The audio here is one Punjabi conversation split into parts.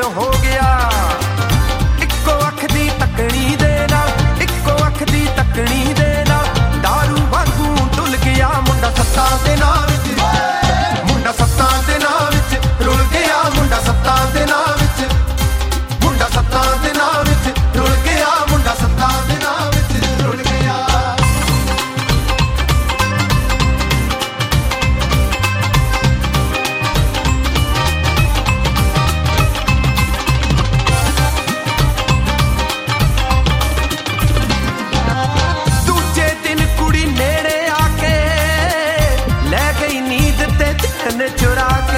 ਹੋ ਗਿਆ। ਇੱਕੋ ਅੱਖ ਦੀ ਤੱਕਣੀ ਦੇ ਨਾਲ, ਇੱਕੋ ਅੱਖ ਦੀ ਤੱਕਣੀ ਦੇ ਨਾਲ ਦਾਰੂ ਵਾਂਗੂ ਡੁੱਲ ਗਿਆ ਮੁੰਡਾ ਸੱਤਾਂ ਦੇ ਨਾਂ ਵਿੱਚ, ਮੁੰਡਾ ਸੱਤਾਂ ਦੇ ਨਾਂ ਵਿੱਚ ਰੁਲ ਗਿਆ, ਮੁੰਡਾ ਸੱਤਾਂ ਦੇ ਨਾਂ ਵਿੱਚ, ਮੁੰਡਾ ਸੱਤਾਂ ਦੇ ਨਾਂ ਵਿੱਚ ਰੁਲ ਗਿਆ, ਮੁੰਡਾ ਸੱਤਾਂ ਦੇ ਨਾਂ ਵਿੱਚ ਰੁਲ ਗਿਆ। ਦੂਜੇ ਦਿਨ ਕੁੜੀ ਨੇੜੇ ਆ ਕੇ ਲੈ ਗਈ ਨੀਂਦ ਤੇ ਚੈਨ ਚੁਰਾ ਕੇ।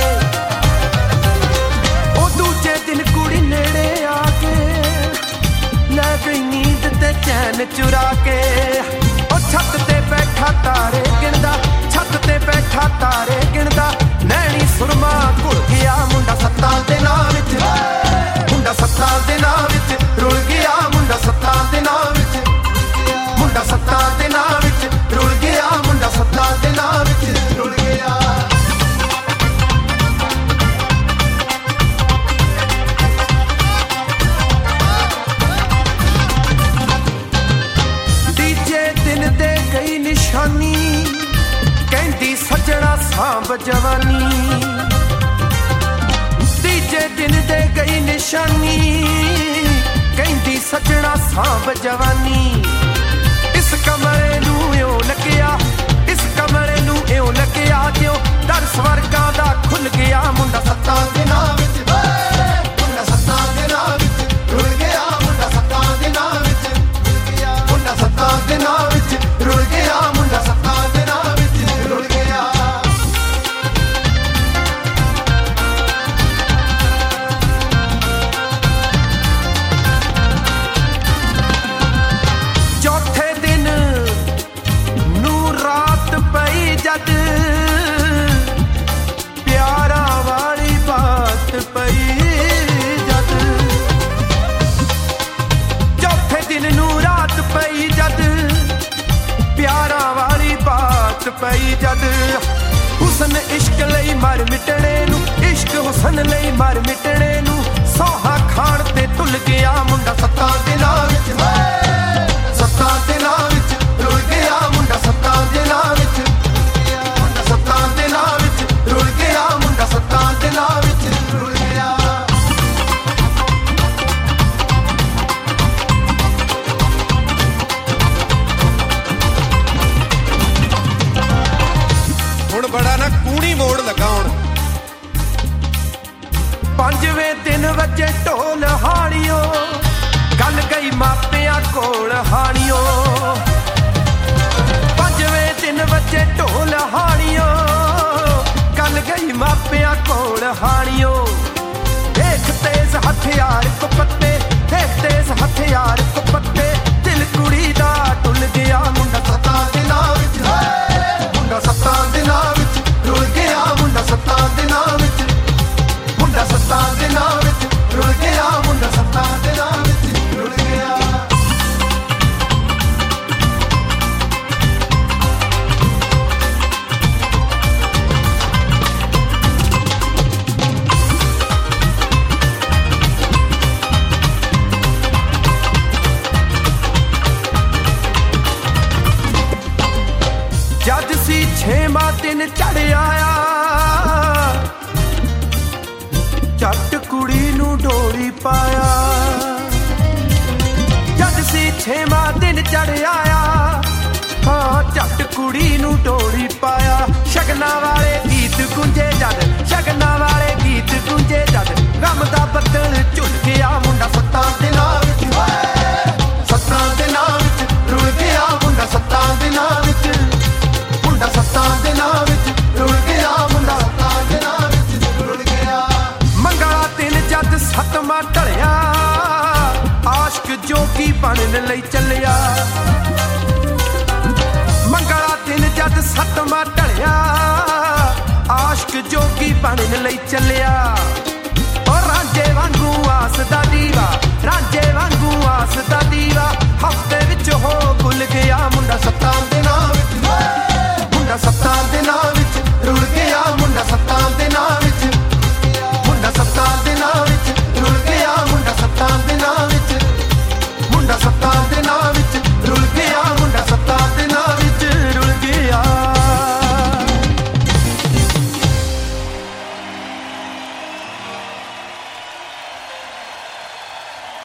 ਉਹ ਦੂਜੇ ਦਿਨ ਕੁੜੀ ਨੇੜੇ ਆ ਕੇ ਲੈ ਗਈ ਨੀਂਦ ਤੇ ਚੈਨ ਚੁਰਾ ਕੇ। ਉਹ ਛੱਤ ਤੇ ਬੈਠਾ ਤਾਰੇ ਗਿਣਦਾ, ਛੱਤ ਤੇ ਬੈਠਾ ਤਾਰੇ ਗਿਣਦਾ, ਨੈਣੀ ਸੁਰਮਾ ਘੁਲ ਗਿਆ ਮੁੰਡਾ ਸੱਤਾਂ ਦੇ ਨਾਂ ਵਿੱਚ, ਮੁੰਡਾ ਸੱਤਾਂ ਦੇ ਨਾਂ ਵਿੱਚ ਰੁਲ ਗਿਆ, ਮੁੰਡਾ ਸੱਤਾਂ ਦੇ ਨਾਂ ਵਿੱਚ, ਮੁੰਡਾ ਸੱਤਾਂ ਦੇ ਨਾਂ ਵਿੱਚ ਰੁਲ ਗਿਆ, ਮੁੰਡਾ ਸੱਤਾਂ ਦੇ ਨਾਂ ਵਿੱਚ ਰੁਲ ਗਿਆ। ਤੀਜੇ ਦਿਨ ਦੇ ਗਈ ਨਿਸ਼ਾਨੀ, ਕਹਿੰਦੀ ਸੱਜਣਾ ਸਾਂਭ ਜਵਾਨੀ। ਤੀਜੇ ਦਿਨ ਦੇ ਗਈ ਨਿਸ਼ਾਨੀ, ਕਹਿੰਦੀ ਸੱਜਣਾ ਸਾਂਭ ਜਵਾਨੀ। ਇਸ ਕਮਰੇ ਨੂੰ ਇਉਂ ਲੱਗਿਆ, ਇਸ ਕਮਰੇ ਨੂੰ ਇਉਂ ਲੱਗਿਆ ਜਿਉਂ ਦਰ ਸਵਰਗਾਂ ਦਾ ਖੁੱਲ ਗਿਆ। ਮੁੰਡਾ ਸੱਤਾਂ ਦੇ ਨਾਂ ਵਿੱਚ, ਮੁੰਡਾ ਸੱਤਾਂ ਦੇ ਨਾਂ ਵਿੱਚ ਰੁਲ ਗਿਆ, ਮੁੰਡਾ ਸੱਤਾਂ ਦੇ ਨਾਂ ਵਿੱਚ, ਮੁੰਡਾ ਸੱਤਾਂ ਦੇ ਨਾਂ ਵਿੱਚ ਰੁਲ ਗਿਆ, ਮੁੰਡਾ ਸੱਤਾਂ ਦੇ ਨਾਂ ਵਿੱਚ ਰੁਲ ਗਿਆ। ਚੌਥੇ ਦਿਨ ਨੂੰ ਰਾਤ ਪਈ ਜਦ ਪਿਆਰਾਂ ਵਾਲੀ ਬਾਤ ਪਈ ਜਦ, ਚੌਥੇ ਦਿਨ ਨੂੰ ਰਾਤ ਪਈ ਜਦ ਪਿਆਰਾਂ ਵਾਲੀ ਬਾਤ ਪਈ ਜਦ। ਹੁਸਨ ਇਸ਼ਕ ਲਈ ਮਰ ਮਿਟਣੇ ਨੂੰ, ਇਸ਼ਕ ਹੁਸਨ ਲਈ ਮਰ ਮਿਟਣੇ ਨੂੰ ਸੌਹਾ ਖਾਣ ਤੇ ਤੁਲ ਗਿਆ ਮੁੰਡਾ ਸੱਤਾਂ ਦੇ ਨਾਂ ਵਿੱਚ, ਸੱਤਾਂ ਦੇ ਨਾਂ ਵਿੱਚ ਰੁਲ ਗਿਆ, ਮੁੰਡਾ ਸੱਤਾਂ ਦੇ ਨਾਂ ਵਿੱਚ, ਮੁੰਡਾ ਸੱਤਾਂ ਦੇ ਨਾਂ ਵਿੱਚ ਰੁਲ ਗਿਆ, ਮੁੰਡਾ ਸੱਤਾਂ ਦੇ ਨਾਂ ਵਿੱਚ ਰੁਲ ਗਿਆ। ਹੁਣ ਬੜਾ ਨਾ ਕੂਣੀ ਮੋੜ ਲੱਗਾ ਹੁਣ। ਪੰਜਵੇਂ ਦਿਨ ਵੱਜੇ ਢੋਲ ਹਾਣੀਓ, ਗੱਲ ਗਈ ਮਾਪਿਆਂ ਕੋਲ ਹਾਣੀਓ। ਪੰਜਵੇਂ ਦਿਨ ਵੱਜੇ ਢੋਲ ਹਾਣੀਓ, ਗੱਲ ਗਈ ਮਾਪਿਆਂ ਕੋਲ ਹਾਣੀਓ। ਦੇਖ ਤੇਜ਼ ਹਥਿਆਰ ਕੁਪੱਤੇ, ਦੇਖ ਤੇਜ਼ ਹਥਿਆਰ ਕੁਪੱਤੇ, ਦਿਲ ਕੁੜੀ ਦਾ ਟੁੱਲ ਗਿਆ ਮੁੰਡਾ ਸੱਤਾਂ ਦੇ ਨਾਂ ਵਿੱਚ, ਮੁੰਡਾ ਸੱਤਾਂ ਦੇ ਨਾਂ ਵਿੱਚ ਰੁਲ ਗਿਆ, ਮੁੰਡਾ ਸੱਤਾਂ ਦੇ ਨਾਂ ਵਿੱਚ, ਮੁੰਡਾ ਸੱਤਾਂ ਦੇ ਨਾਂ ਵਿੱਚ ਰੁਲ ਗਿਆ, ਮੁੰਡਾ ਸੱਤਾਂ ਦੇ ਨਾਂ ਵਿੱਚ ਰੁਲ ਗਿਆ। ਜਦ ਸੀ 6ਵਾਂ ਦਿਨ ਚੜ ਆਇਆ, ਝੱਟ ਕੁੜੀ ਨੂੰ ਡੋਲੀ ਪਾਇਆ। ਜਦ ਸੀ 6ਵਾਂ ਦਿਨ ਚੜ ਆਇਆ, ਹਾਂ ਝੱਟ ਕੁੜੀ ਨੂੰ ਡੋਲੀ ਪਾਇਆ। ਸ਼ਗਨਾਂ ਵਾਲੇ ਗੀਤ ਗੂੰਜੇ ਜਦ, ਸ਼ਗਨਾਂ ਵਾਲੇ ਗੀਤ ਗੂੰਜੇ ਜਦ, ਗਮ ਦਾ ਬੱਦਲ ਝੁੱਲ ਗਿਆ ਮੁੰਡਾ ਸੱਤਾਂ ਦੇ ਨਾਂ ਵਿੱਚ, ਸੱਤਾਂ ਦੇ ਨਾਂ ਵਿੱਚ ਰੁਲ ਗਿਆ, ਮੁੰਡਾ ਸੱਤਾਂ ਦੇ ਨਾਂ ਵਿੱਚ, ਮੁੰਡਾ ਸੱਤਾਂ ਦੇ ਨਾਂ ਵਿੱਚ ਰੁਲ ਗਿਆ, ਮੁੰਡਾ ਸੱਤਾਂ ਦੇ ਨਾਂ ਵਿੱਚ ਰੁਲ ਗਿਆ। ਮੰਗਲਾ ਦਿਨ ਜਦ ਸੱਤਵਾਂ ਢਲਿਆ, ਆਸ਼ਕ ਜੋਗੀ ਬਣਨ ਲਈ ਚੱਲਿਆ। ਮੰਗਲਾ ਦਿਨ ਜਦ ਸੱਤਵਾਂ ਢਲਿਆ, ਆਸ਼ਕ ਜੋਗੀ ਬਣਨ ਲਈ ਚੱਲਿਆ। ਉਹ ਰਾਂਝੇ ਵਾਂਗੂ ਆਸ ਦਾ ਦੀਵਾ, ਰਾਂਝੇ ਵਾਂਗੂ ਆਸ ਦਾ ਦੀਵਾ, ਹਫ਼ਤੇ ਵਿੱਚ ਹੋ ਗੁੱਲ ਗਿਆ ਮੁੰਡਾ ਸੱਤਾਂ ਦੇ ਨਾਂ